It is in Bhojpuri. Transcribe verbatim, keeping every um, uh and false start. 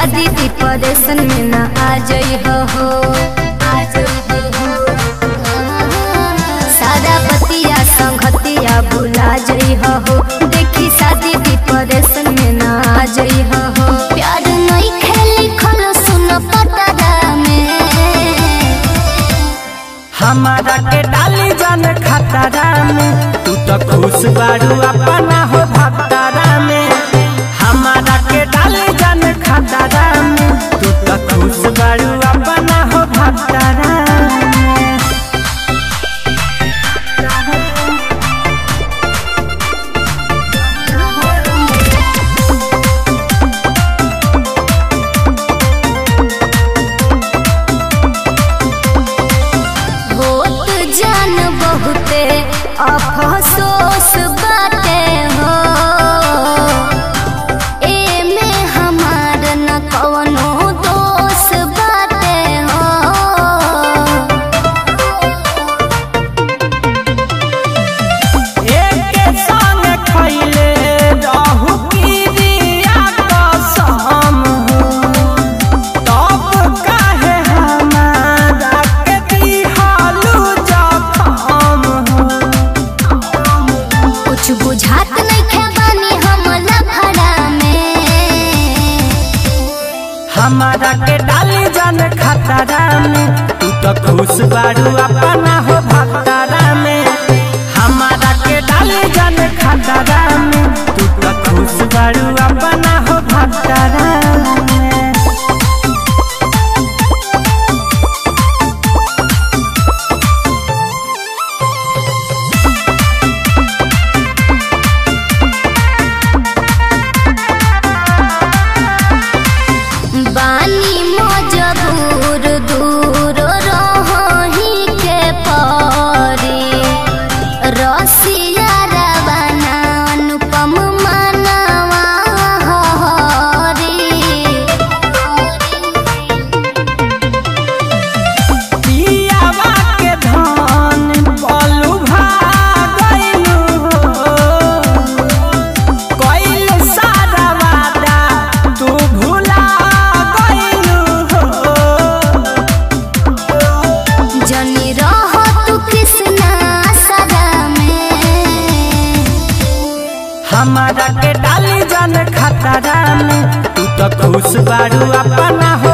शादी डिप्रेशन में न आ जाई हो सारा पतिया संगतिया भुला जाई हो देखी शादी डिप्रेशन में न आ जाई हो प्यार नहीं खेली खलो सुन पतरा में हमारा के डाली जान खतरा में तू तो खुश बारू अपना हो भक्तरा में हमारा के डाली जान खतरा में तू तो खुश बारू अपना हो भक्तरा में। होत जान बहुते अफसोस बाटे हो एमे हमार न कवनो दोष बाटे हो एक संग खइले रहू किरिया कसम तब काहे हमारा के दिहालू जखम कुछ बुझात नहीं खे बानी हम लफड़ा में हमारा के डाली जान खतरा में तू तो खुश बारू अपना हो भक्तरा में हमारा के डाली जान खतरा में तू तो खुश बारू अपना हो भक्तरा में। बानी मजबूर दूर रही के परी रसिया रवाना अनुपम मानवा हरी पियावा के धन बोलू भागैलू कइल सारा वादा तू भुला जनी रह तू कृष्णा सदा में हमारा के डाली जान खतरा में तू तो खुश बारू अपना हो